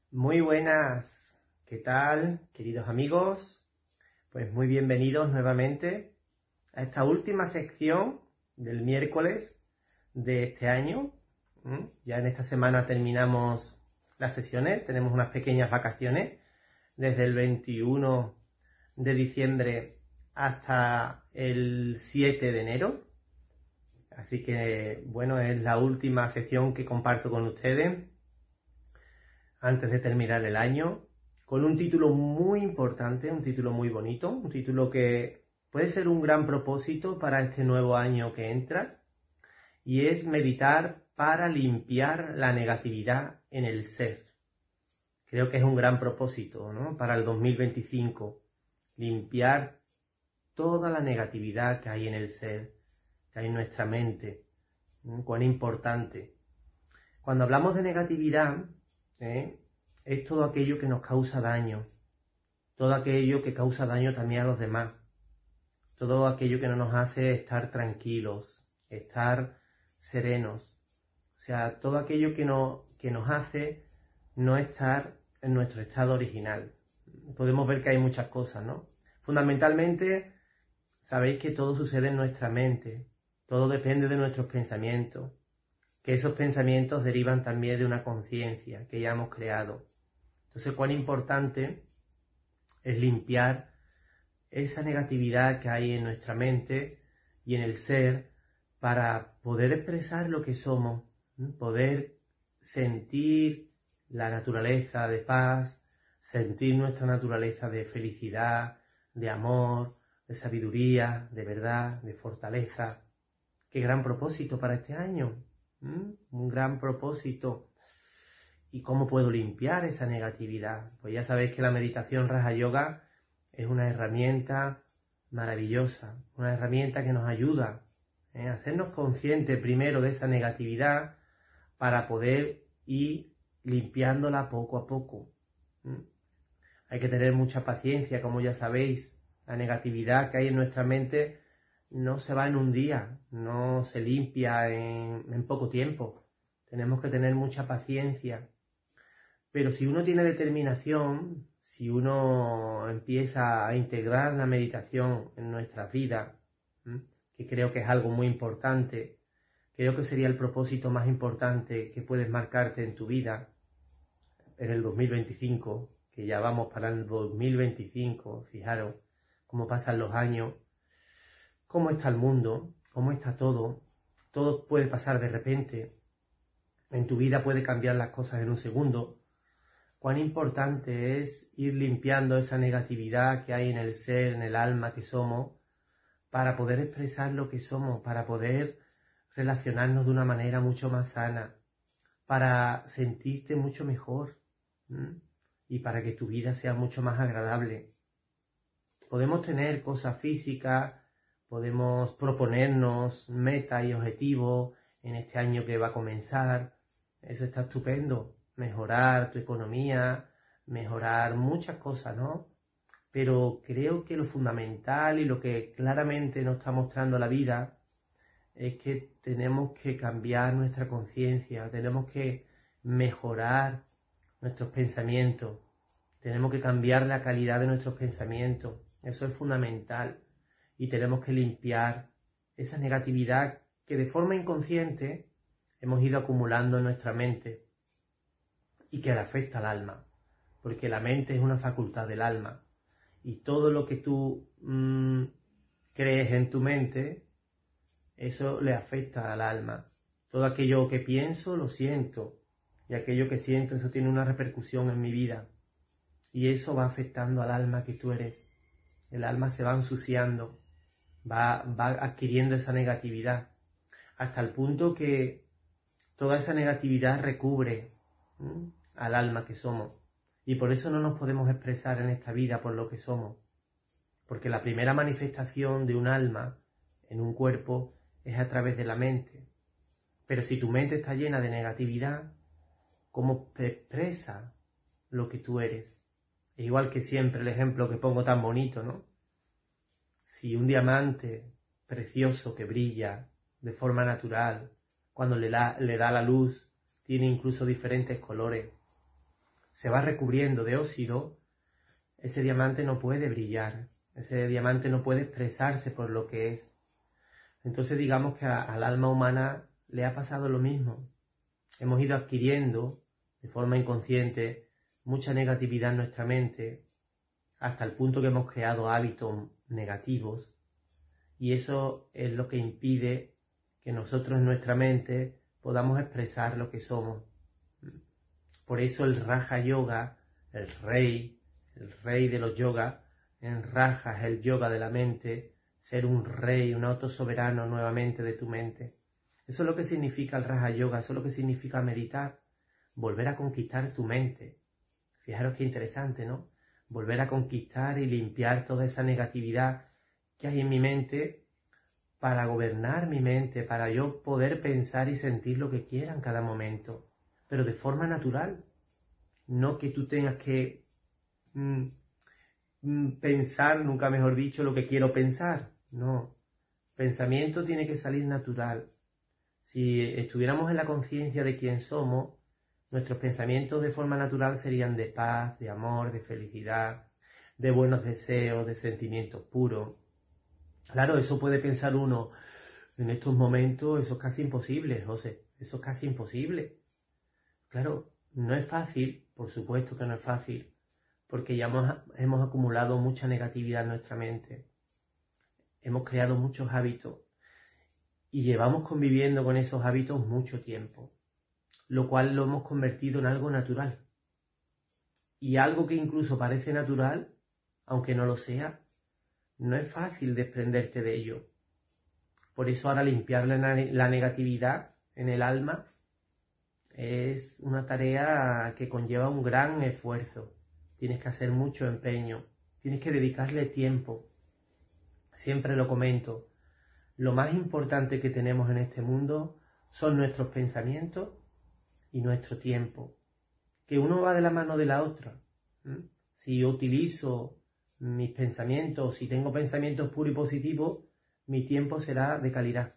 Muy buenas, ¿qué tal, queridos amigos? Pues muy bienvenidos nuevamente a esta última sección del miércoles de este año. Ya en esta semana terminamos las sesiones, tenemos unas pequeñas vacaciones desde el 21 de diciembre hasta el 7 de enero. Así que, bueno, es la última sección que comparto con ustedes antes de terminar el año, con un título muy importante, un título muy bonito, un título que puede ser un gran propósito para este nuevo año que entra, y es meditar para limpiar la negatividad en el ser. Creo que es un gran propósito, ¿no? Para el 2025, limpiar toda la negatividad que hay en el ser, que hay en nuestra mente. Cuán importante. Cuando hablamos de negatividad, es todo aquello que nos causa daño, todo aquello que causa daño también a los demás, todo aquello que no nos hace estar tranquilos, estar serenos, o sea, todo aquello que nos hace no estar en nuestro estado original. Podemos ver que hay muchas cosas, ¿no? Fundamentalmente, sabéis que todo sucede en nuestra mente, todo depende de nuestros pensamientos, que esos pensamientos derivan también de una conciencia que ya hemos creado. Entonces, cuán importante es limpiar esa negatividad que hay en nuestra mente y en el ser para poder expresar lo que somos, poder sentir la naturaleza de paz, sentir nuestra naturaleza de felicidad, de amor, de sabiduría, de verdad, de fortaleza. ¡Qué gran propósito para este año! Un gran propósito. ¿Y cómo puedo limpiar esa negatividad? Pues ya sabéis que la meditación Raja Yoga es una herramienta maravillosa, una herramienta que nos ayuda a hacernos conscientes primero de esa negatividad para poder ir limpiándola poco a poco. Hay que tener mucha paciencia, como ya sabéis. La negatividad que hay en nuestra mente no se va en un día, no se limpia en poco tiempo. Tenemos que tener mucha paciencia. Pero si uno tiene determinación, si uno empieza a integrar la meditación en nuestras vidas, que creo que es algo muy importante, creo que sería el propósito más importante que puedes marcarte en tu vida en el 2025, que ya vamos para el 2025, fijaros cómo pasan los años, cómo está el mundo, cómo está todo puede pasar de repente, en tu vida puede cambiar las cosas en un segundo. Cuán importante es ir limpiando esa negatividad que hay en el ser, en el alma que somos, para poder expresar lo que somos, para poder relacionarnos de una manera mucho más sana, para sentirte mucho mejor, y para que tu vida sea mucho más agradable. Podemos tener cosas físicas, podemos proponernos metas y objetivos en este año que va a comenzar. Eso está estupendo. Mejorar tu economía, mejorar muchas cosas, ¿no? Pero creo que lo fundamental y lo que claramente nos está mostrando la vida es que tenemos que cambiar nuestra conciencia, tenemos que mejorar nuestros pensamientos, tenemos que cambiar la calidad de nuestros pensamientos. Eso es fundamental. Y tenemos que limpiar esa negatividad que de forma inconsciente hemos ido acumulando en nuestra mente y que le afecta al alma, porque la mente es una facultad del alma y todo lo que tú crees en tu mente, eso le afecta al alma. Todo aquello que pienso lo siento, y aquello que siento, eso tiene una repercusión en mi vida, y eso va afectando al alma que tú eres. El alma se va ensuciando, va adquiriendo esa negatividad, hasta el punto que toda esa negatividad recubre al alma que somos. Y por eso no nos podemos expresar en esta vida por lo que somos. Porque la primera manifestación de un alma en un cuerpo es a través de la mente. Pero si tu mente está llena de negatividad, ¿cómo te expresa lo que tú eres? Es igual que siempre el ejemplo que pongo tan bonito, ¿no? Si un diamante precioso que brilla de forma natural, cuando le da la luz, tiene incluso diferentes colores. se va recubriendo de óxido, ese diamante no puede brillar, ese diamante no puede expresarse por lo que es. Entonces digamos que al alma humana le ha pasado lo mismo. Hemos ido adquiriendo de forma inconsciente mucha negatividad en nuestra mente, hasta el punto que hemos creado hábitos negativos, y eso es lo que impide que nosotros en nuestra mente podamos expresar lo que somos. Por eso el Raja Yoga, el rey de los yogas, en Raja es el yoga de la mente, ser un rey, un autosoberano nuevamente de tu mente. Eso es lo que significa el Raja Yoga, eso es lo que significa meditar, volver a conquistar tu mente. Fijaros qué interesante, ¿no? Volver a conquistar y limpiar toda esa negatividad que hay en mi mente para gobernar mi mente, para yo poder pensar y sentir lo que quiera en cada momento, pero de forma natural. No que tú tengas que pensar, nunca mejor dicho, lo que quiero pensar. No. Pensamiento tiene que salir natural. Si estuviéramos en la conciencia de quién somos, nuestros pensamientos de forma natural serían de paz, de amor, de felicidad, de buenos deseos, de sentimientos puros. Claro, eso puede pensar uno en estos momentos, eso es casi imposible, José, eso es casi imposible. Claro, no es fácil, por supuesto que no es fácil, porque ya hemos acumulado mucha negatividad en nuestra mente, hemos creado muchos hábitos y llevamos conviviendo con esos hábitos mucho tiempo, lo cual lo hemos convertido en algo natural. Y algo que incluso parece natural, aunque no lo sea, no es fácil desprenderte de ello. Por eso ahora limpiar la negatividad en el alma es una tarea que conlleva un gran esfuerzo. Tienes que hacer mucho empeño, tienes que dedicarle tiempo. Siempre lo comento, lo más importante que tenemos en este mundo son nuestros pensamientos y nuestro tiempo, que uno va de la mano de la otra. Si yo utilizo mis pensamientos, si tengo pensamientos puros y positivos, mi tiempo será de calidad.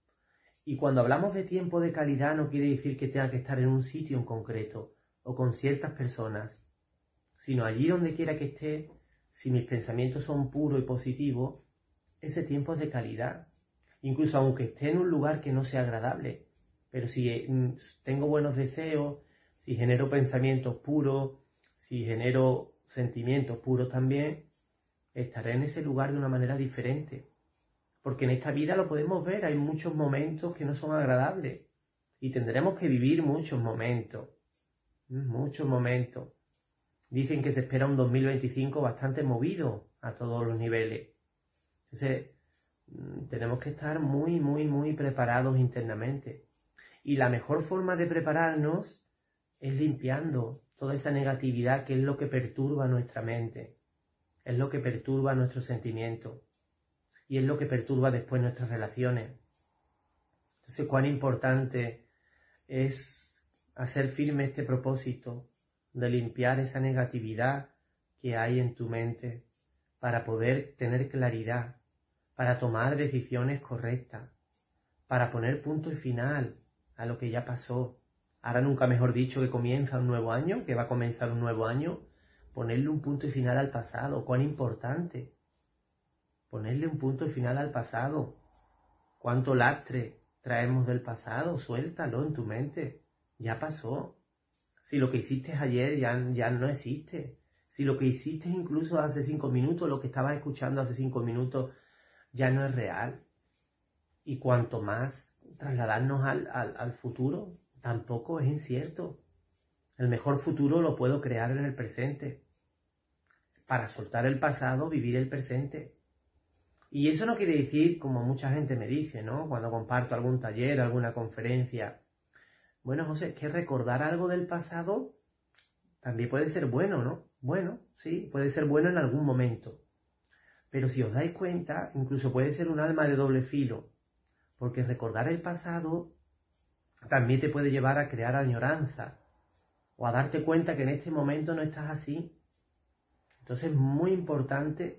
Y cuando hablamos de tiempo de calidad no quiere decir que tenga que estar en un sitio en concreto o con ciertas personas, sino allí donde quiera que esté, si mis pensamientos son puros y positivos, ese tiempo es de calidad. Incluso aunque esté en un lugar que no sea agradable, pero si tengo buenos deseos, si genero pensamientos puros, si genero sentimientos puros también, estaré en ese lugar de una manera diferente. Porque en esta vida lo podemos ver, hay muchos momentos que no son agradables y tendremos que vivir muchos momentos, muchos momentos. Dicen que se espera un 2025 bastante movido a todos los niveles. Entonces, tenemos que estar muy, muy, muy preparados internamente. Y la mejor forma de prepararnos es limpiando toda esa negatividad que es lo que perturba nuestra mente, es lo que perturba nuestros sentimientos y es lo que perturba después nuestras relaciones. Entonces, cuán importante es hacer firme este propósito de limpiar esa negatividad que hay en tu mente para poder tener claridad, para tomar decisiones correctas, para poner punto y final a lo que ya pasó. Ahora nunca mejor dicho que comienza un nuevo año, que va a comenzar un nuevo año, ponerle un punto y final al pasado. Cuán importante. Ponerle un punto y final al pasado. Cuánto lastre traemos del pasado, suéltalo en tu mente. Ya pasó. Si lo que hiciste ayer ya no existe. Si lo que hiciste incluso hace 5 minutos, lo que estabas escuchando hace 5 minutos, ya no es real. Y cuanto más trasladarnos al futuro, tampoco es incierto. El mejor futuro lo puedo crear en el presente. Para soltar el pasado, vivir el presente. Y eso no quiere decir, como mucha gente me dice, ¿no? Cuando comparto algún taller, alguna conferencia. Bueno, José, que recordar algo del pasado también puede ser bueno, ¿no? Bueno, sí, puede ser bueno en algún momento. Pero si os dais cuenta, incluso puede ser un arma de doble filo. Porque recordar el pasado también te puede llevar a crear añoranza o a darte cuenta que en este momento no estás así. Entonces es muy importante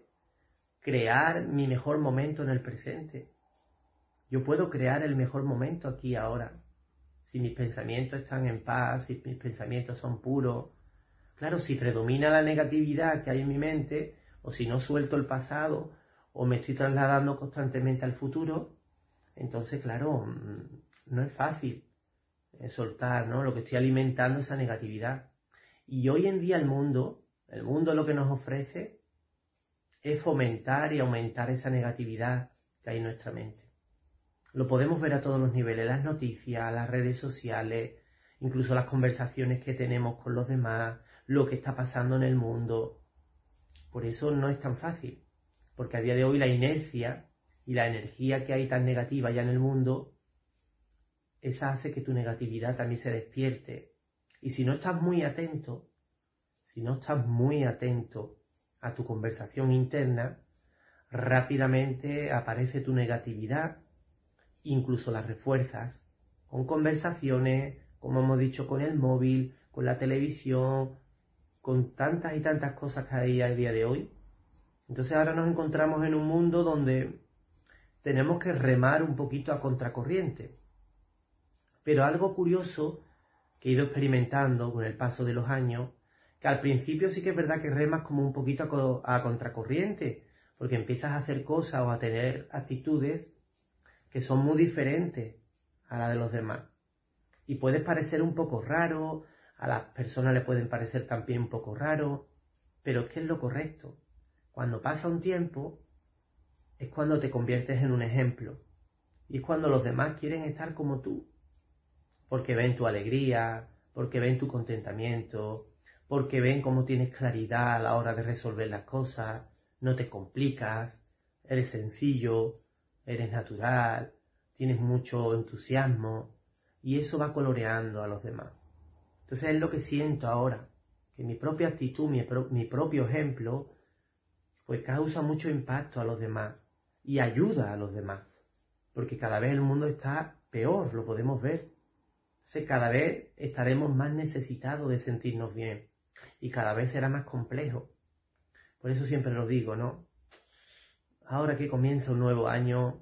crear mi mejor momento en el presente. Yo puedo crear el mejor momento aquí y ahora. Si mis pensamientos están en paz, si mis pensamientos son puros, Claro, si predomina la negatividad que hay en mi mente, o si no suelto el pasado, o me estoy trasladando constantemente al futuro, entonces, claro, no es fácil soltar, ¿no? Lo que estoy alimentando, esa negatividad. Y hoy en día el mundo lo que nos ofrece es fomentar y aumentar esa negatividad que hay en nuestra mente. Lo podemos ver a todos los niveles, las noticias, las redes sociales, incluso las conversaciones que tenemos con los demás, lo que está pasando en el mundo. Por eso no es tan fácil, porque a día de hoy la inercia y la energía que hay tan negativa ya en el mundo, esa hace que tu negatividad también se despierte. Y si no estás muy atento a tu conversación interna, rápidamente aparece tu negatividad, incluso la refuerzas con conversaciones, como hemos dicho, con el móvil, con la televisión, con tantas y tantas cosas que hay a día de hoy. Entonces ahora nos encontramos en un mundo donde tenemos que remar un poquito a contracorriente. Pero algo curioso que he ido experimentando con el paso de los años, que al principio sí que es verdad que remas como un poquito a contracorriente, porque empiezas a hacer cosas o a tener actitudes que son muy diferentes a la de los demás. Y puedes parecer un poco raro, a las personas le pueden parecer también un poco raro, pero es que es lo correcto. Cuando pasa un tiempo, es cuando te conviertes en un ejemplo. Y es cuando los demás quieren estar como tú. Porque ven tu alegría, porque ven tu contentamiento, porque ven cómo tienes claridad a la hora de resolver las cosas, no te complicas, eres sencillo, eres natural, tienes mucho entusiasmo, y eso va coloreando a los demás. Entonces es lo que siento ahora, que mi propia actitud, mi propio ejemplo, pues causa mucho impacto a los demás y ayuda a los demás, porque cada vez el mundo está peor, lo podemos ver. Entonces cada vez estaremos más necesitados de sentirnos bien y cada vez será más complejo. Por eso siempre lo digo, ¿no? Ahora que comienza un nuevo año,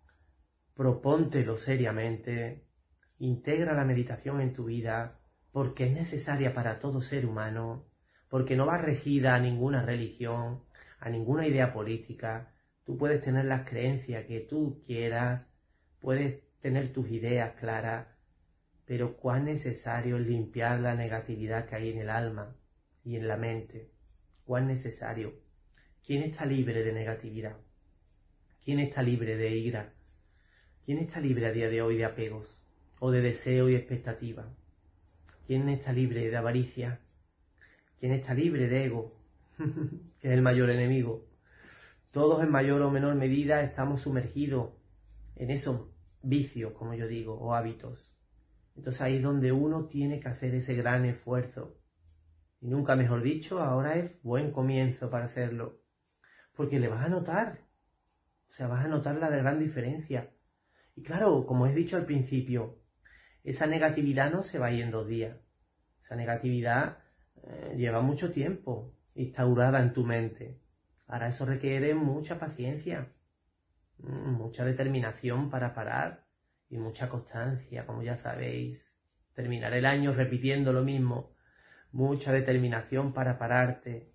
propóntelo seriamente, integra la meditación en tu vida, porque es necesaria para todo ser humano, porque no va regida a ninguna religión, a ninguna idea política. Tú puedes tener las creencias que tú quieras, puedes tener tus ideas claras, pero cuán necesario es limpiar la negatividad que hay en el alma y en la mente. Cuán necesario. ¿Quién está libre de negatividad? ¿Quién está libre de ira? ¿Quién está libre a día de hoy de apegos o de deseo y expectativa? ¿Quién está libre de avaricia? ¿Quién está libre de ego? Que es el mayor enemigo. Todos en mayor o menor medida estamos sumergidos en esos vicios, como yo digo, o hábitos. Entonces ahí es donde uno tiene que hacer ese gran esfuerzo. Y nunca mejor dicho, ahora es buen comienzo para hacerlo. Porque le vas a notar. O sea, vas a notar la gran diferencia. Y claro, como he dicho al principio, esa negatividad no se va a ir en 2 días. Esa negatividad lleva mucho tiempo instaurada en tu mente. Ahora eso requiere mucha paciencia, mucha determinación para parar y mucha constancia, como ya sabéis. Terminar el año repitiendo lo mismo. Mucha determinación para pararte.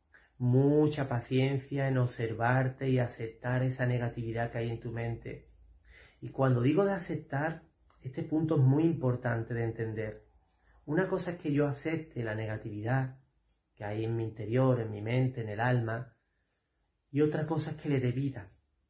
Mucha paciencia en observarte y aceptar esa negatividad que hay en tu mente. Y cuando digo de aceptar, este punto es muy importante de entender. Una cosa es que yo acepte la negatividad que hay en mi interior, en mi mente, en el alma, y otra cosa es que le dé vida.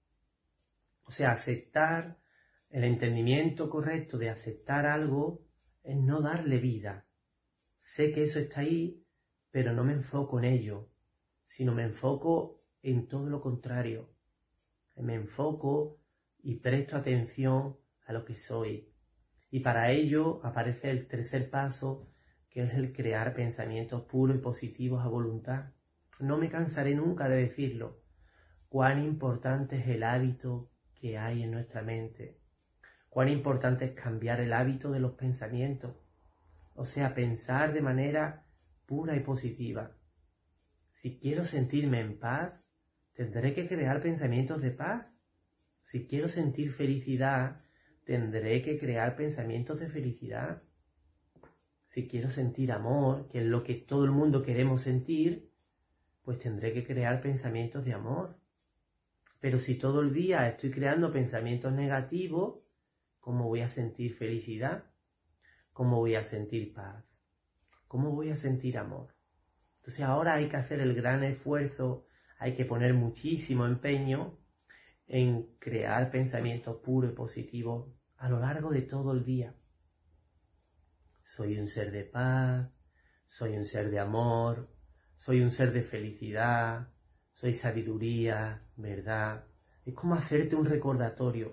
O sea, aceptar, el entendimiento correcto de aceptar algo es no darle vida. Sé que eso está ahí, pero no me enfoco en ello, sino me enfoco en todo lo contrario. Me enfoco y presto atención a lo que soy. Y para ello aparece el tercer paso, que es el crear pensamientos puros y positivos a voluntad. No me cansaré nunca de decirlo. Cuán importante es el hábito que hay en nuestra mente. Cuán importante es cambiar el hábito de los pensamientos. O sea, pensar de manera pura y positiva. Si quiero sentirme en paz, tendré que crear pensamientos de paz. Si quiero sentir felicidad, tendré que crear pensamientos de felicidad. Si quiero sentir amor, que es lo que todo el mundo queremos sentir, pues tendré que crear pensamientos de amor. Pero si todo el día estoy creando pensamientos negativos, ¿cómo voy a sentir felicidad? ¿Cómo voy a sentir paz? ¿Cómo voy a sentir amor? Entonces ahora hay que hacer el gran esfuerzo, hay que poner muchísimo empeño en crear pensamientos puros y positivos a lo largo de todo el día. Soy un ser de paz, soy un ser de amor, soy un ser de felicidad, soy sabiduría, verdad. Es como hacerte un recordatorio.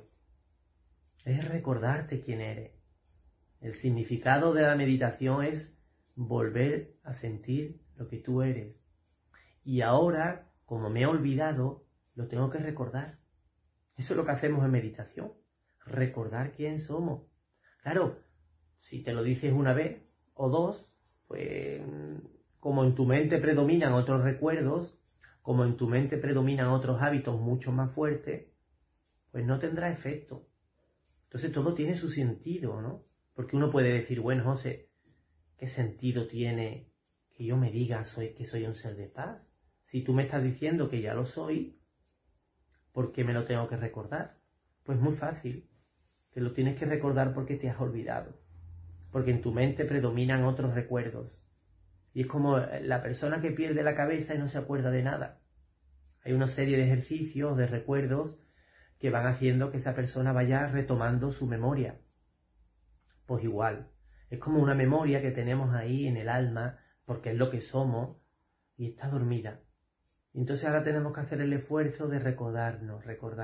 Es recordarte quién eres. El significado de la meditación es volver a sentir lo que tú eres. Y ahora, como me he olvidado, lo tengo que recordar. Eso es lo que hacemos en meditación. Recordar quién somos. Claro, si te lo dices una vez o dos, pues como en tu mente predominan otros recuerdos, como en tu mente predominan otros hábitos mucho más fuertes, pues no tendrá efecto. Entonces todo tiene su sentido, ¿no? Porque uno puede decir, bueno, José, ¿qué sentido tiene que yo me diga que soy un ser de paz? Si tú me estás diciendo que ya lo soy, ¿por qué me lo tengo que recordar? Pues muy fácil. Te lo tienes que recordar porque te has olvidado. Porque en tu mente predominan otros recuerdos. Y es como la persona que pierde la cabeza y no se acuerda de nada. Hay una serie de ejercicios, de recuerdos, que van haciendo que esa persona vaya retomando su memoria. Pues igual, es como una memoria que tenemos ahí en el alma, porque es lo que somos, y está dormida. Y entonces ahora tenemos que hacer el esfuerzo de recordarnos,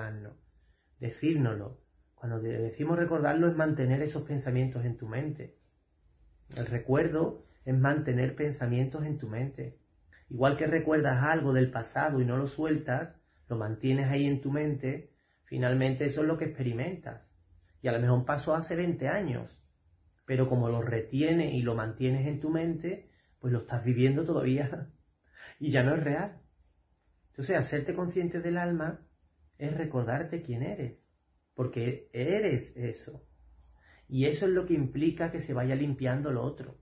decírnoslo. Cuando decimos recordarlo es mantener esos pensamientos en tu mente. El recuerdo es mantener pensamientos en tu mente. Igual que recuerdas algo del pasado y no lo sueltas, lo mantienes ahí en tu mente, finalmente eso es lo que experimentas. Y a lo mejor pasó hace 20 años, pero como lo retienes y lo mantienes en tu mente, pues lo estás viviendo todavía y ya no es real. Entonces, hacerte consciente del alma es recordarte quién eres, porque eres eso. Y eso es lo que implica que se vaya limpiando lo otro.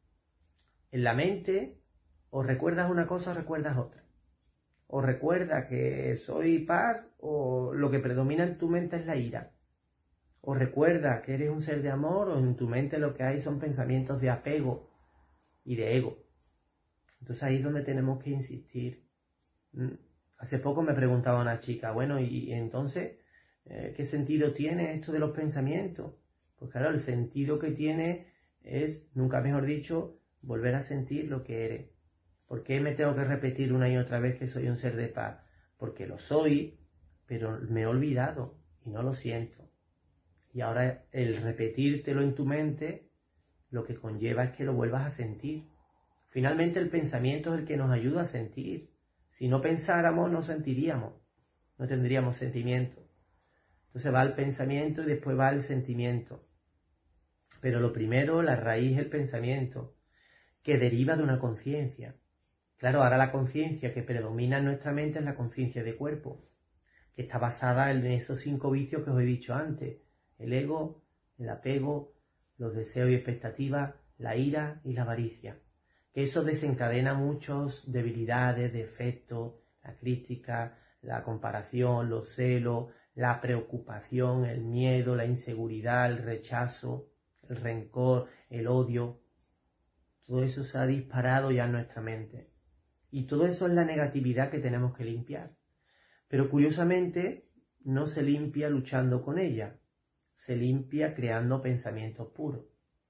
En la mente, o recuerdas una cosa o recuerdas otra. O recuerda que soy paz, o lo que predomina en tu mente es la ira. O recuerda que eres un ser de amor, o en tu mente lo que hay son pensamientos de apego y de ego. Entonces ahí es donde tenemos que insistir. Hace poco me preguntaba una chica, bueno, y entonces, ¿qué sentido tiene esto de los pensamientos? Pues claro, el sentido que tiene es, nunca mejor dicho, volver a sentir lo que eres. ¿Por qué me tengo que repetir una y otra vez que soy un ser de paz? Porque lo soy, pero me he olvidado y no lo siento. Y ahora el repetírtelo en tu mente, lo que conlleva es que lo vuelvas a sentir. Finalmente el pensamiento es el que nos ayuda a sentir. Si no pensáramos, no sentiríamos, no tendríamos sentimiento. Entonces va el pensamiento y después va el sentimiento. Pero lo primero, la raíz es el pensamiento, que deriva de una conciencia. Claro, ahora la conciencia que predomina en nuestra mente es la conciencia de cuerpo, que está basada en esos 5 vicios que os he dicho antes: el ego, el apego, los deseos y expectativas, la ira y la avaricia. Que eso desencadena muchas debilidades, defectos, la crítica, la comparación, los celos, la preocupación, el miedo, la inseguridad, el rechazo, el rencor, el odio. Todo eso se ha disparado ya en nuestra mente. Y todo eso es la negatividad que tenemos que limpiar. Pero curiosamente no se limpia luchando con ella, se limpia creando pensamientos puros.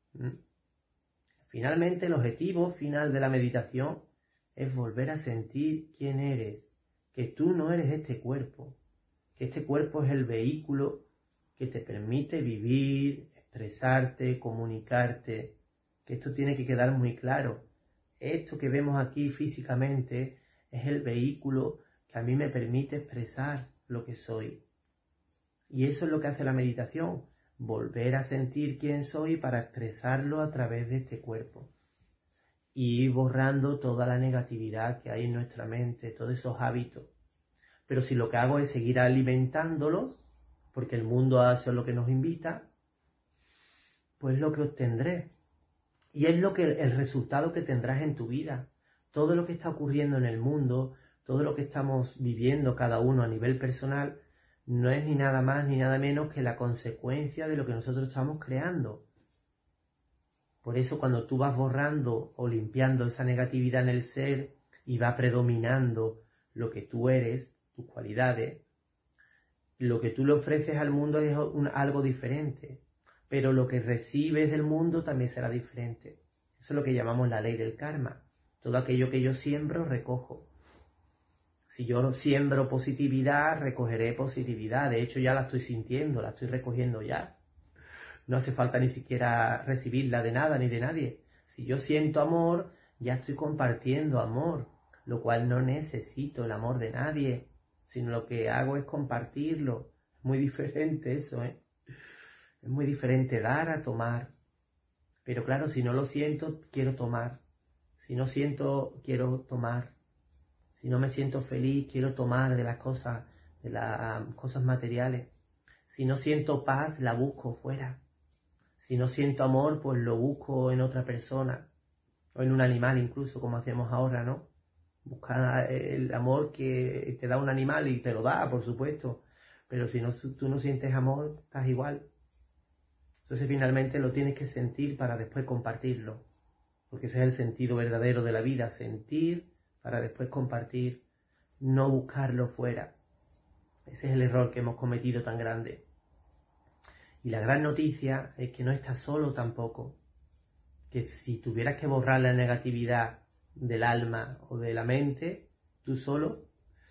Finalmente, el objetivo final de la meditación es volver a sentir quién eres, que tú no eres este cuerpo, que este cuerpo es el vehículo que te permite vivir, expresarte, comunicarte, que esto tiene que quedar muy claro. Esto que vemos aquí físicamente es el vehículo que a mí me permite expresar lo que soy. Y eso es lo que hace la meditación, volver a sentir quién soy para expresarlo a través de este cuerpo. Y ir borrando toda la negatividad que hay en nuestra mente, todos esos hábitos. Pero si lo que hago es seguir alimentándolos, porque el mundo hace lo que nos invita, pues lo que obtendré Y es el resultado que tendrás en tu vida. Todo lo que está ocurriendo en el mundo, todo lo que estamos viviendo cada uno a nivel personal, no es ni nada más ni nada menos que la consecuencia de lo que nosotros estamos creando. Por eso cuando tú vas borrando o limpiando esa negatividad en el ser y va predominando lo que tú eres, tus cualidades, lo que tú le ofreces al mundo es algo diferente, pero lo que recibes del mundo también será diferente. Eso es lo que llamamos la ley del karma. Todo aquello que yo siembro, recojo. Si yo siembro positividad, recogeré positividad. De hecho, ya la estoy sintiendo, la estoy recogiendo ya. No hace falta ni siquiera recibirla de nada ni de nadie. Si yo siento amor, ya estoy compartiendo amor, lo cual no necesito el amor de nadie, sino lo que hago es compartirlo. Es muy diferente eso, ¿eh? Es muy diferente dar a tomar. Pero claro, si no lo siento, quiero tomar. Si no siento, quiero tomar. Si no me siento feliz, quiero tomar de las cosas materiales. Si no siento paz, la busco fuera. Si no siento amor, pues lo busco en otra persona. O en un animal incluso, como hacemos ahora, ¿no? Buscar el amor que te da un animal y te lo da, por supuesto. Pero si no, tú no sientes amor, estás igual. Entonces finalmente lo tienes que sentir para después compartirlo. Porque ese es el sentido verdadero de la vida, sentir para después compartir, no buscarlo fuera. Ese es el error que hemos cometido tan grande. Y la gran noticia es que no estás solo tampoco. Que si tuvieras que borrar la negatividad del alma o de la mente, tú solo,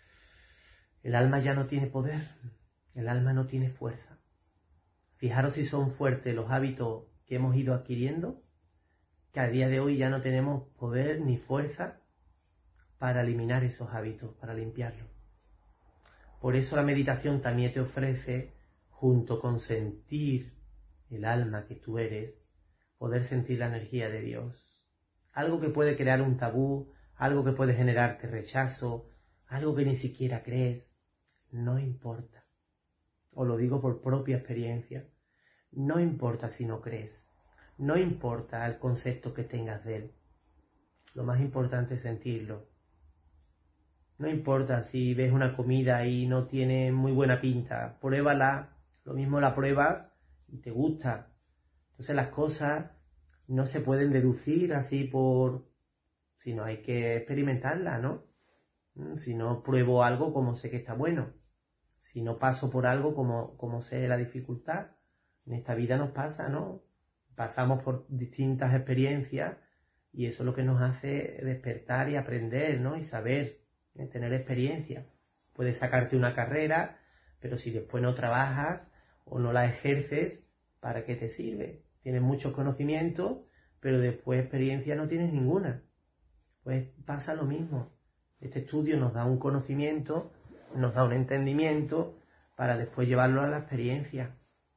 el alma ya no tiene poder, el alma no tiene fuerza. Fijaros si son fuertes los hábitos que hemos ido adquiriendo, que a día de hoy ya no tenemos poder ni fuerza para eliminar esos hábitos, para limpiarlos. Por eso la meditación también te ofrece, junto con sentir el alma que tú eres, poder sentir la energía de Dios. Algo que puede crear un tabú, algo que puede generarte rechazo, algo que ni siquiera crees, no importa. Os lo digo por propia experiencia. No importa si no crees. No importa el concepto que tengas de él. Lo más importante es sentirlo. No importa si ves una comida y no tiene muy buena pinta. Pruébala. Lo mismo la pruebas y te gusta. Entonces las cosas no se pueden deducir así sino hay que experimentarlas, ¿no? Si no pruebo algo, como sé que está bueno. Si no paso por algo, como sé la dificultad. En esta vida nos pasa, ¿no? Pasamos por distintas experiencias y eso es lo que nos hace despertar y aprender, ¿no? Y saber, tener experiencia. Puedes sacarte una carrera, pero si después no trabajas o no la ejerces, ¿para qué te sirve? Tienes muchos conocimientos, pero después experiencia no tienes ninguna. Pues pasa lo mismo. Este estudio nos da un conocimiento, nos da un entendimiento para después llevarlo a la experiencia.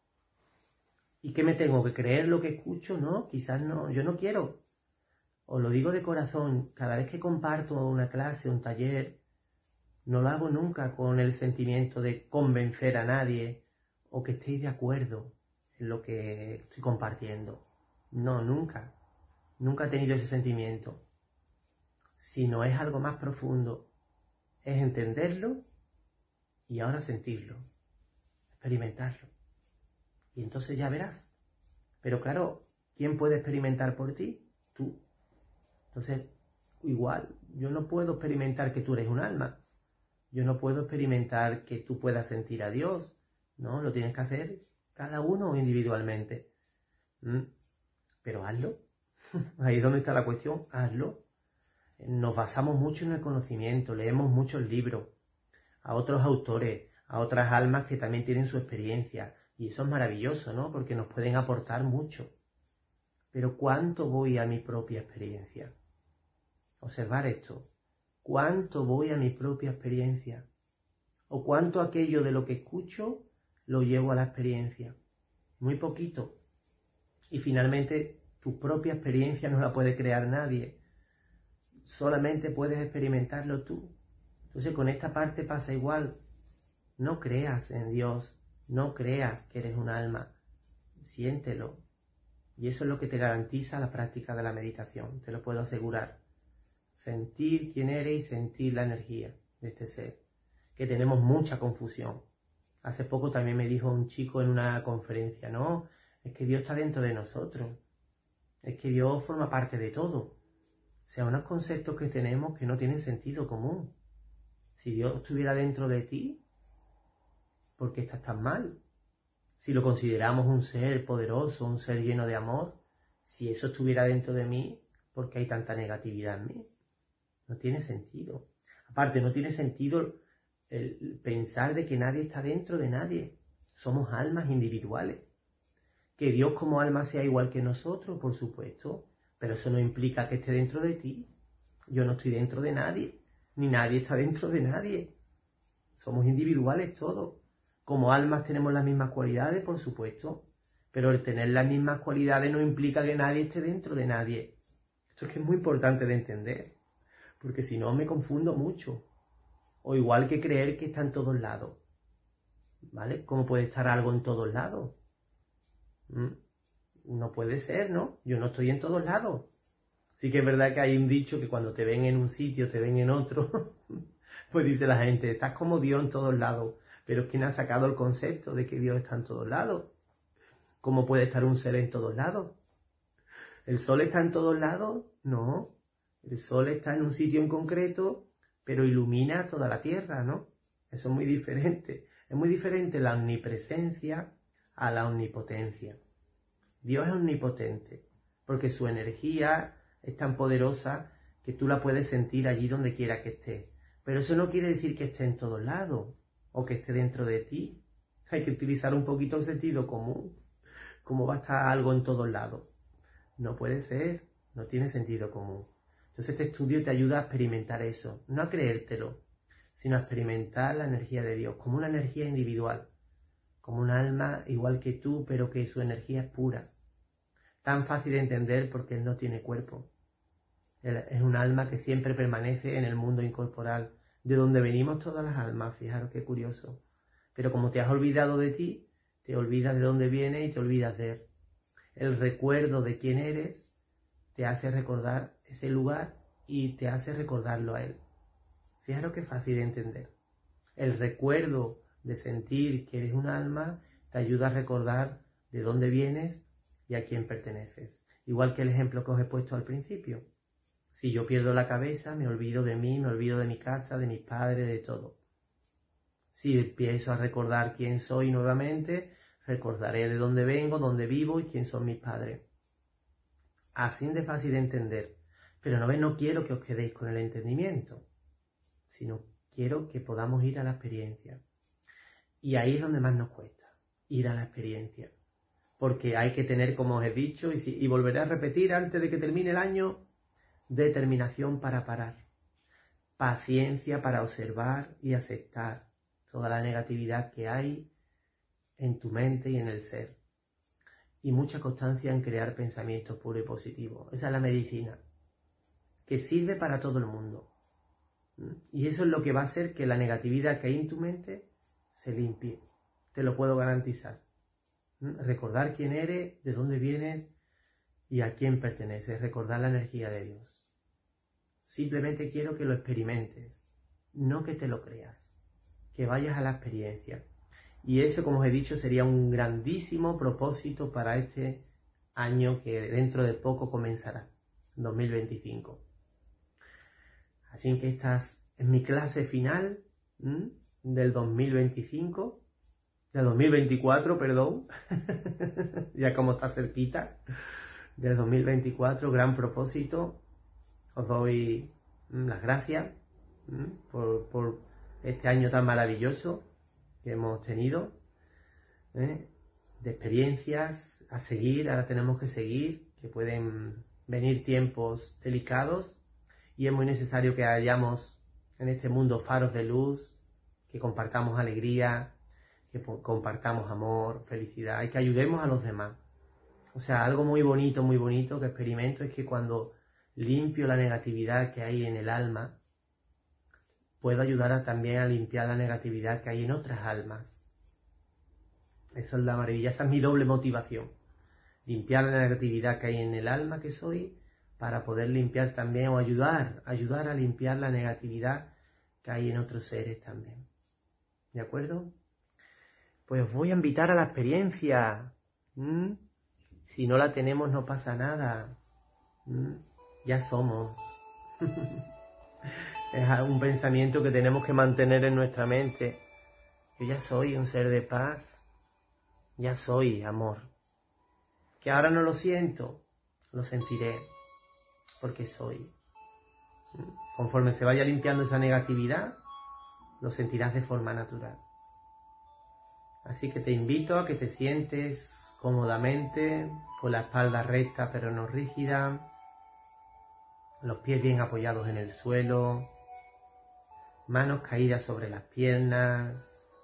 ¿Y qué me tengo que creer lo que escucho? No, quizás no, yo no quiero. Os lo digo de corazón, cada vez que comparto una clase, un taller, no lo hago nunca con el sentimiento de convencer a nadie o que estéis de acuerdo en lo que estoy compartiendo. No, nunca. Nunca he tenido ese sentimiento. Sino es algo más profundo. Es entenderlo y ahora sentirlo. Experimentarlo. Y entonces ya verás. Pero claro, ¿quién puede experimentar por ti? Tú. Entonces, igual, yo no puedo experimentar que tú eres un alma. Yo no puedo experimentar que tú puedas sentir a Dios. No, lo tienes que hacer cada uno individualmente. Pero hazlo. Ahí es donde está la cuestión. Hazlo. Nos basamos mucho en el conocimiento, leemos muchos libros, a otros autores, a otras almas que también tienen su experiencia. Y eso es maravilloso, ¿no? Porque nos pueden aportar mucho. Pero ¿cuánto voy a mi propia experiencia? Observar esto. ¿Cuánto voy a mi propia experiencia? ¿O cuánto aquello de lo que escucho lo llevo a la experiencia? Muy poquito. Y finalmente tu propia experiencia no la puede crear nadie. Solamente puedes experimentarlo tú. Entonces con esta parte pasa igual. No creas en Dios. No creas que eres un alma. Siéntelo. Y eso es lo que te garantiza la práctica de la meditación, te lo puedo asegurar. Sentir quién eres y sentir la energía de este ser, que tenemos mucha confusión. Hace poco también me dijo un chico en una conferencia, no, es que Dios está dentro de nosotros, es que Dios forma parte de todo. O sea, unos conceptos que tenemos que no tienen sentido común. Si Dios estuviera dentro de ti, ¿por qué estás tan mal? Si lo consideramos un ser poderoso, un ser lleno de amor, si eso estuviera dentro de mí, ¿por qué hay tanta negatividad en mí? No tiene sentido. Aparte, no tiene sentido el pensar de que nadie está dentro de nadie. Somos almas individuales. Que Dios como alma sea igual que nosotros, por supuesto, pero eso no implica que esté dentro de ti. Yo no estoy dentro de nadie, ni nadie está dentro de nadie. Somos individuales todos. Como almas tenemos las mismas cualidades, por supuesto, pero el tener las mismas cualidades no implica que nadie esté dentro de nadie. Esto es que es muy importante de entender, porque si no me confundo mucho. O igual que creer que está en todos lados. ¿Vale? ¿Cómo puede estar algo en todos lados? No puede ser, ¿no? Yo no estoy en todos lados. Sí que es verdad que hay un dicho que cuando te ven en un sitio, te ven en otro, pues dice la gente, estás como Dios en todos lados. Pero ¿quién ha sacado el concepto de que Dios está en todos lados? ¿Cómo puede estar un ser en todos lados? ¿El sol está en todos lados? No. El sol está en un sitio en concreto, pero ilumina toda la tierra, ¿no? Eso es muy diferente. Es muy diferente la omnipresencia a la omnipotencia. Dios es omnipotente, porque su energía es tan poderosa que tú la puedes sentir allí donde quiera que esté. Pero eso no quiere decir que esté en todos lados, o que esté dentro de ti. Hay que utilizar un poquito el sentido común. ¿Cómo va a estar algo en todos lados? No puede ser, no tiene sentido común. Entonces este estudio te ayuda a experimentar eso, no a creértelo, sino a experimentar la energía de Dios como una energía individual, como un alma igual que tú, pero que su energía es pura. Tan fácil de entender porque Él no tiene cuerpo. Él es un alma que siempre permanece en el mundo incorporal, de donde venimos todas las almas, fijaros qué curioso. Pero como te has olvidado de ti, te olvidas de dónde vienes y te olvidas de Él. El recuerdo de quién eres te hace recordar ese lugar y te hace recordarlo a Él. Fijaros qué fácil de entender. El recuerdo de sentir que eres un alma te ayuda a recordar de dónde vienes y a quién perteneces. Igual que el ejemplo que os he puesto al principio. Si yo pierdo la cabeza, me olvido de mí, me olvido de mi casa, de mis padres, de todo. Si empiezo a recordar quién soy nuevamente, recordaré de dónde vengo, dónde vivo y quién son mis padres. Así de fácil de entender. Pero no quiero que os quedéis con el entendimiento, sino quiero que podamos ir a la experiencia. Y ahí es donde más nos cuesta, ir a la experiencia. Porque hay que tener, como os he dicho, y volveré a repetir antes de que termine el año, determinación para parar, paciencia para observar y aceptar toda la negatividad que hay en tu mente y en el ser. Y mucha constancia en crear pensamientos puros y positivos. Esa es la medicina, que sirve para todo el mundo. Y eso es lo que va a hacer que la negatividad que hay en tu mente se limpie. Te lo puedo garantizar. Recordar quién eres, de dónde vienes y a quién perteneces. Recordar la energía de Dios. Simplemente quiero que lo experimentes, no que te lo creas. Que vayas a la experiencia. Y eso, como os he dicho, sería un grandísimo propósito para este año que dentro de poco comenzará, 2025. Así que esta es mi clase final del 2025, del 2024, perdón, ya como está cerquita, del 2024, gran propósito. Os doy las gracias por este año tan maravilloso que hemos tenido, de experiencias a seguir. Ahora tenemos que seguir, que pueden venir tiempos delicados y es muy necesario que hayamos en este mundo faros de luz, que compartamos alegría, que compartamos amor, felicidad y que ayudemos a los demás. O sea, algo muy bonito que experimento es que cuando limpio la negatividad que hay en el alma, puedo ayudar también a limpiar la negatividad que hay en otras almas. Esa es la maravilla, esa es mi doble motivación. limpiar la negatividad que hay en el alma que soy, para poder limpiar también o ayudar a limpiar la negatividad que hay en otros seres también. ¿De acuerdo? Pues os voy a invitar a la experiencia. Si no la tenemos no pasa nada. Ya somos. Es un pensamiento que tenemos que mantener en nuestra mente. Yo ya soy un ser de paz. Ya soy amor. Que ahora no lo siento, lo sentiré. Porque soy. Conforme se vaya limpiando esa negatividad, lo sentirás de forma natural. Así que te invito a que te sientes cómodamente, con la espalda recta pero no rígida, los pies bien apoyados en el suelo, manos caídas sobre las piernas.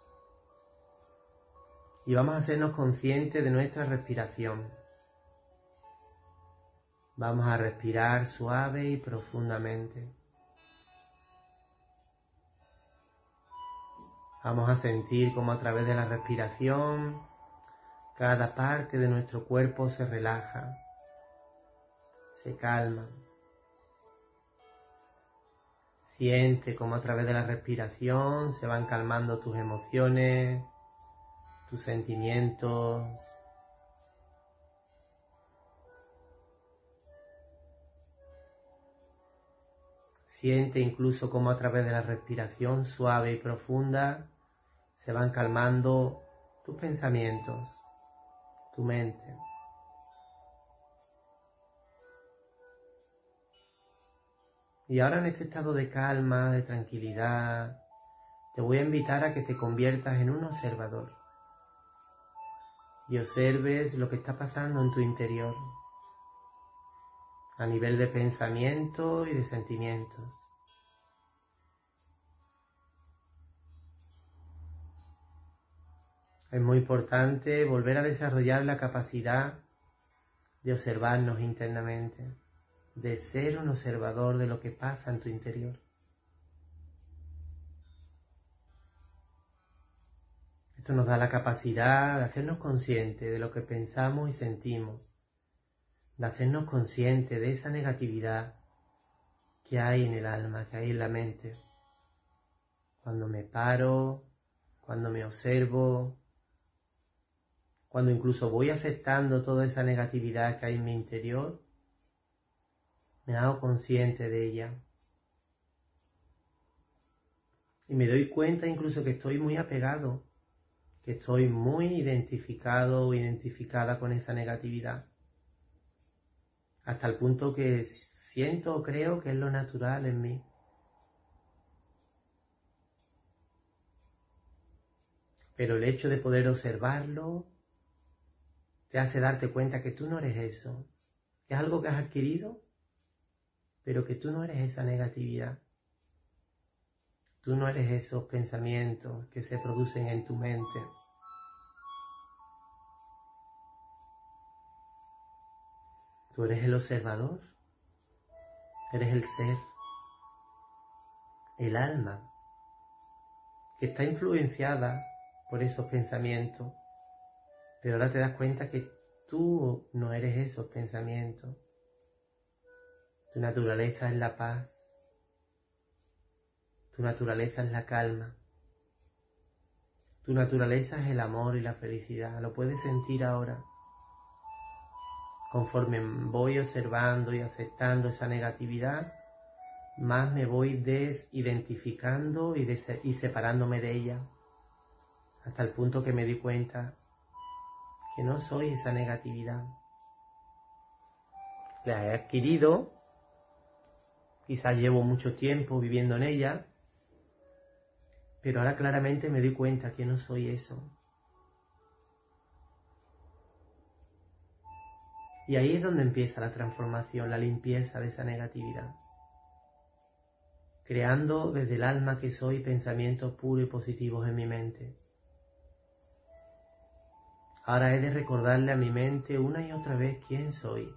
Y vamos a hacernos conscientes de nuestra respiración. Vamos a respirar suave y profundamente. Vamos a sentir cómo a través de la respiración cada parte de nuestro cuerpo se relaja, se calma. Siente cómo a través de la respiración se van calmando tus emociones, tus sentimientos. Siente incluso cómo a través de la respiración suave y profunda se van calmando tus pensamientos, tu mente. Y ahora en este estado de calma, de tranquilidad, te voy a invitar a que te conviertas en un observador y observes lo que está pasando en tu interior a nivel de pensamiento y de sentimientos. Es muy importante volver a desarrollar la capacidad de observarnos internamente, de ser un observador de lo que pasa en tu interior. Esto nos da la capacidad de hacernos conscientes de lo que pensamos y sentimos, de hacernos conscientes de esa negatividad que hay en el alma, que hay en la mente. Cuando me paro, cuando me observo, cuando incluso voy aceptando toda esa negatividad que hay en mi interior, me hago consciente de ella. Y me doy cuenta incluso que estoy muy apegado, que estoy muy identificado o identificada con esa negatividad. Hasta el punto que siento o creo que es lo natural en mí. Pero el hecho de poder observarlo te hace darte cuenta que tú no eres eso. Que es algo que has adquirido, pero que tú no eres esa negatividad. Tú no eres esos pensamientos que se producen en tu mente. Tú eres el observador, eres el ser, el alma, que está influenciada por esos pensamientos, pero ahora te das cuenta que tú no eres esos pensamientos. Tu naturaleza es la paz, tu naturaleza es la calma, tu naturaleza es el amor y la felicidad. Lo puedes sentir ahora. Conforme voy observando y aceptando esa negatividad, más me voy desidentificando y separándome de ella, hasta el punto que me di cuenta que no soy esa negatividad. La he adquirido, quizás llevo mucho tiempo viviendo en ella, pero ahora claramente me doy cuenta que no soy eso. Y ahí es donde empieza la transformación, la limpieza de esa negatividad. Creando desde el alma que soy pensamientos puros y positivos en mi mente. Ahora he de recordarle a mi mente una y otra vez quién soy.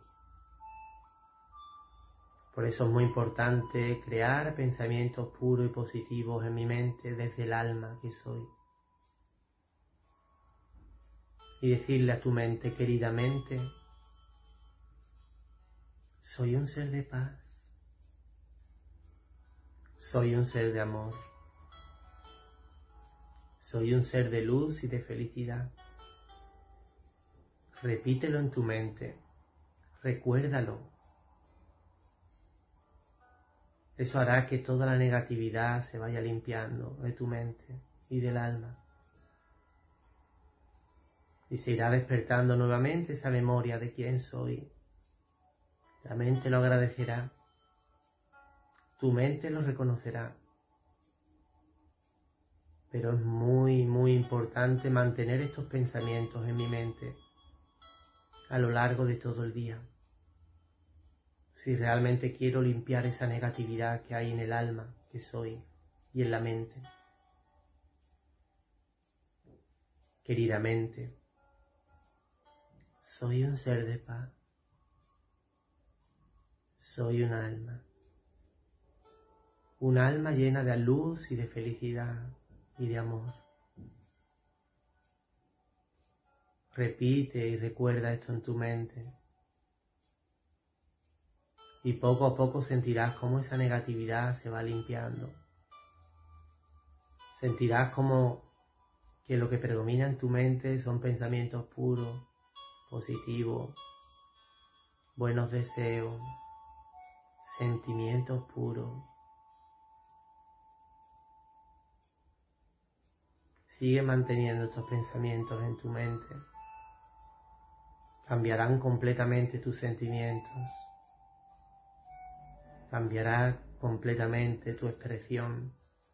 Por eso es muy importante crear pensamientos puros y positivos en mi mente desde el alma que soy. Y decirle a tu mente, querida mente, Soy un ser de paz. Soy un ser de amor. Soy un ser de luz y de felicidad. Repítelo en tu mente. Recuérdalo. Eso hará que toda la negatividad se vaya limpiando de tu mente y del alma. Y se irá despertando nuevamente esa memoria de quién soy. La mente lo agradecerá. Tu mente lo reconocerá. Pero es muy, muy importante mantener estos pensamientos en mi mente a lo largo de todo el día. Si realmente quiero limpiar esa negatividad que hay en el alma, que soy, y en la mente. Querida mente, soy un ser de paz. Soy un alma llena de luz y de felicidad y de amor. Repite y recuerda esto en tu mente. Y poco a poco sentirás cómo esa negatividad se va limpiando. Sentirás como que lo que predomina en tu mente son pensamientos puros, positivos, buenos deseos, sentimientos puros. Sigue manteniendo estos pensamientos en tu mente. Cambiarán completamente tus sentimientos. Cambiará completamente tu expresión.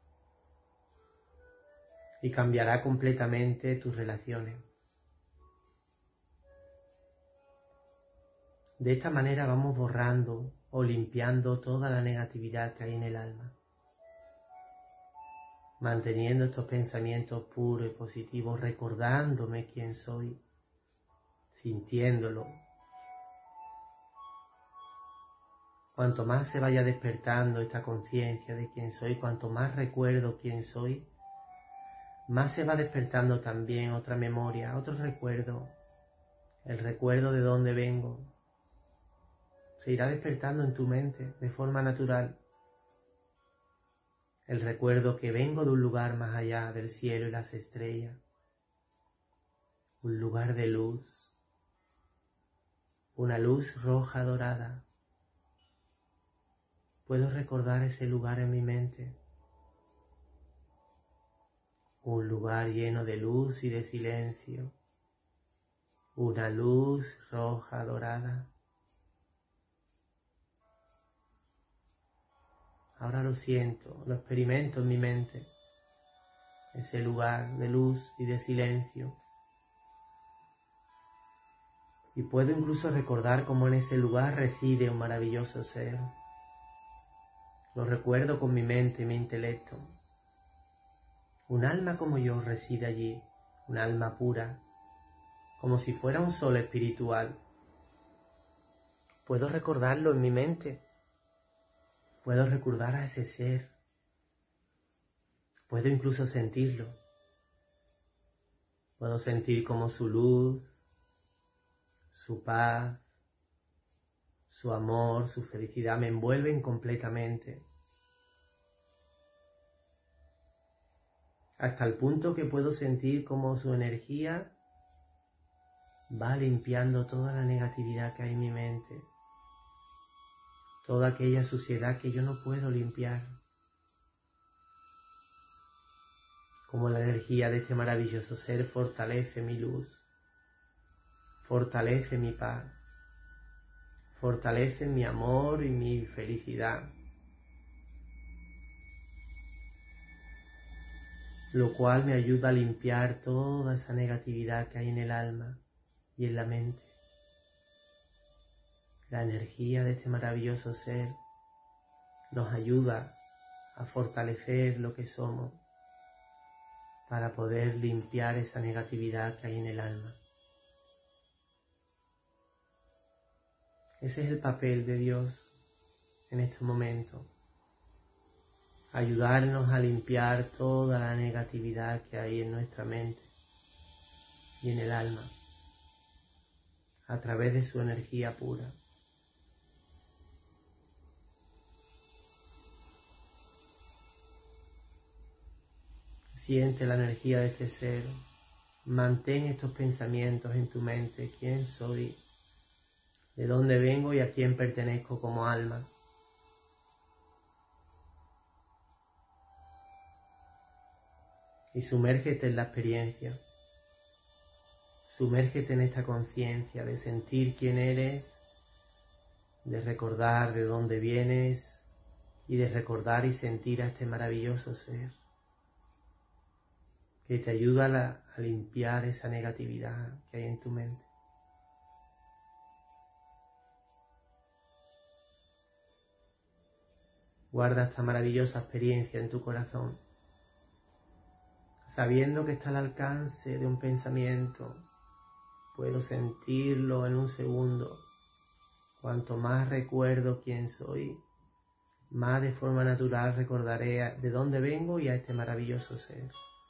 Y cambiará completamente tus relaciones. De esta manera vamos borrando o limpiando toda la negatividad que hay en el alma. Manteniendo estos pensamientos puros y positivos, recordándome quién soy, sintiéndolo. Cuanto más se vaya despertando esta conciencia de quién soy, cuanto más recuerdo quién soy, más se va despertando también otra memoria, otro recuerdo, el recuerdo de dónde vengo. Se irá despertando en tu mente de forma natural. El recuerdo que vengo de un lugar más allá del cielo y las estrellas, un lugar de luz, una luz roja dorada. Puedo recordar ese lugar en mi mente, un lugar lleno de luz y de silencio, una luz roja dorada. Ahora lo siento, lo experimento en mi mente, ese lugar de luz y de silencio. Y puedo incluso recordar cómo en ese lugar reside un maravilloso ser. Lo recuerdo con mi mente y mi intelecto. Un alma como yo reside allí, un alma pura, como si fuera un sol espiritual. Puedo recordarlo en mi mente. Puedo recordar a ese ser. Puedo incluso sentirlo. Puedo sentir como su luz, su paz, su amor, su felicidad me envuelven completamente. Hasta el punto que puedo sentir como su energía va limpiando toda la negatividad que hay en mi mente. Toda aquella suciedad que yo no puedo limpiar. Como la energía de este maravilloso ser fortalece mi luz, fortalece mi paz, fortalece mi amor y mi felicidad, lo cual me ayuda a limpiar toda esa negatividad que hay en el alma y en la mente. La energía de este maravilloso ser nos ayuda a fortalecer lo que somos para poder limpiar esa negatividad que hay en el alma. Ese es el papel de Dios en este momento. Ayudarnos a limpiar toda la negatividad que hay en nuestra mente y en el alma a través de su energía pura. Siente la energía de este ser. Mantén estos pensamientos en tu mente. ¿Quién soy? ¿De dónde vengo y a quién pertenezco como alma? Y sumérgete en la experiencia. Sumérgete en esta conciencia de sentir quién eres, de recordar de dónde vienes y de recordar y sentir a este maravilloso ser que te ayuda a limpiar esa negatividad que hay en tu mente. Guarda esta maravillosa experiencia en tu corazón, sabiendo que está al alcance de un pensamiento. Puedo sentirlo en un segundo. Cuanto más recuerdo quién soy, más de forma natural recordaré de dónde vengo y a este maravilloso ser.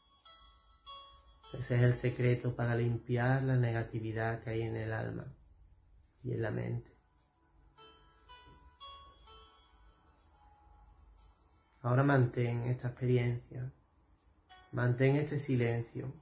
Ese es el secreto para limpiar la negatividad que hay en el alma y en la mente. Ahora mantén esta experiencia, mantén este silencio.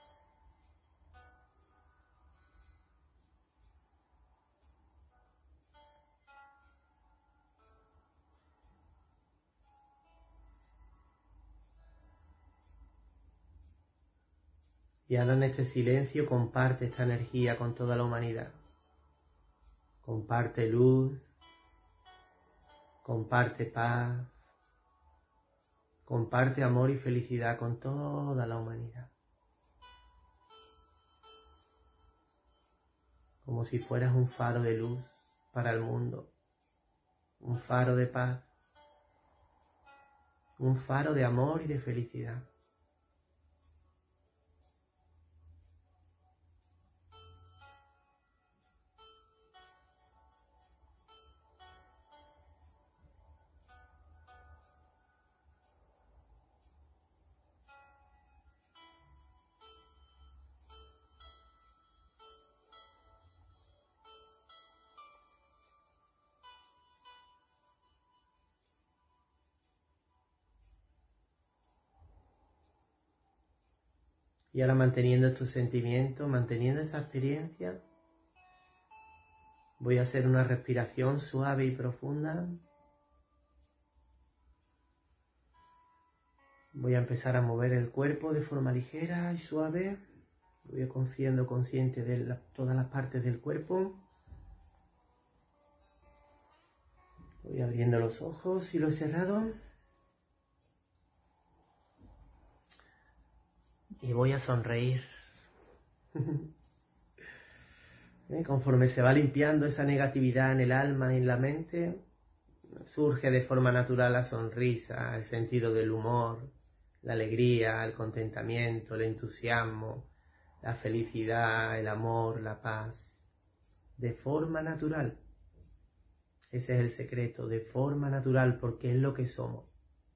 Y ahora en este silencio comparte esta energía con toda la humanidad. Comparte luz, comparte paz, comparte amor y felicidad con toda la humanidad. Como si fueras un faro de luz para el mundo, un faro de paz, un faro de amor y de felicidad. Y ahora manteniendo estos sentimientos, manteniendo esta experiencia, voy a hacer una respiración suave y profunda. Voy a empezar a mover el cuerpo de forma ligera y suave. Voy siendo consciente de todas las partes del cuerpo. Voy abriendo los ojos y los he cerrado. Y voy a sonreír. Conforme se va limpiando esa negatividad en el alma y en la mente, surge de forma natural la sonrisa, el sentido del humor, la alegría, el contentamiento, el entusiasmo, la felicidad, el amor, la paz. De forma natural. Ese es el secreto, de forma natural, porque es lo que somos.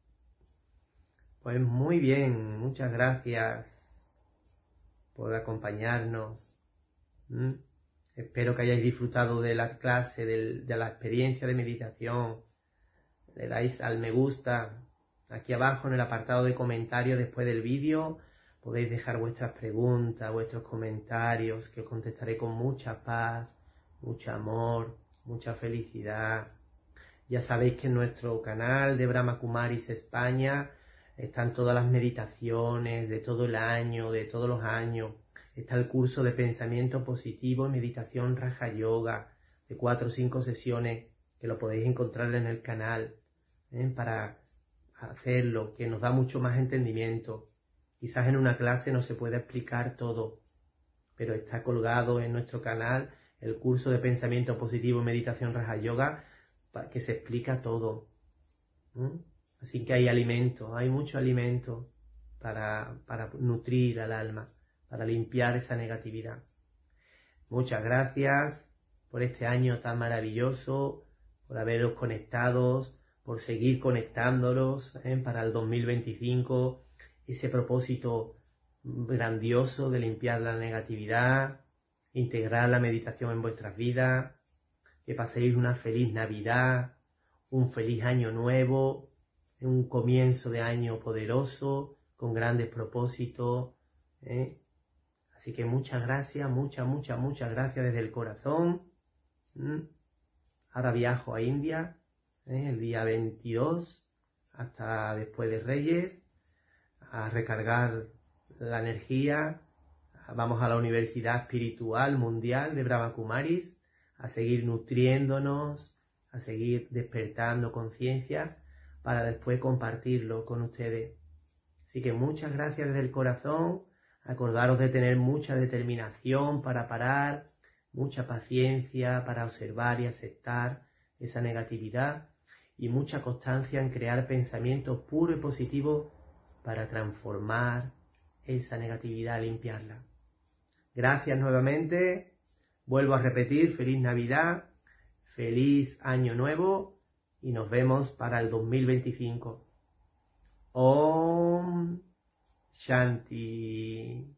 Pues muy bien, muchas gracias por acompañarnos. Espero que hayáis disfrutado de la clase, de la experiencia de meditación. Le dais al me gusta. Aquí abajo en el apartado de comentarios después del vídeo podéis dejar vuestras preguntas, vuestros comentarios, que os contestaré con mucha paz, mucho amor, mucha felicidad. Ya sabéis que en nuestro canal de Brahma Kumaris España están todas las meditaciones de todo el año, de todos los años. Está el curso de pensamiento positivo y meditación Raja Yoga de 4 o 5 sesiones que lo podéis encontrar en el canal para hacerlo, que nos da mucho más entendimiento. Quizás en una clase no se pueda explicar todo, pero está colgado en nuestro canal el curso de pensamiento positivo y meditación Raja Yoga que se explica todo. Así que hay alimento, hay mucho alimento para nutrir al alma, para limpiar esa negatividad. Muchas gracias por este año tan maravilloso, por haberos conectados, por seguir conectándolos para el 2025, ese propósito grandioso de limpiar la negatividad, integrar la meditación en vuestras vidas, que paséis una feliz Navidad, un feliz año nuevo, un comienzo de año poderoso, con grandes propósitos. Así que muchas gracias, muchas gracias desde el corazón. Ahora viajo a India, el día 22, hasta después de Reyes, a recargar la energía. Vamos a la Universidad Espiritual Mundial de Brahma Kumaris, a seguir nutriéndonos, a seguir despertando conciencia, para después compartirlo con ustedes. Así que muchas gracias desde el corazón. Acordaros de tener mucha determinación para parar, mucha paciencia para observar y aceptar esa negatividad, y mucha constancia en crear pensamientos puros y positivos para transformar esa negatividad, limpiarla. Gracias nuevamente. Vuelvo a repetir, feliz Navidad, feliz Año Nuevo, y nos vemos para el 2025. Om Shanti.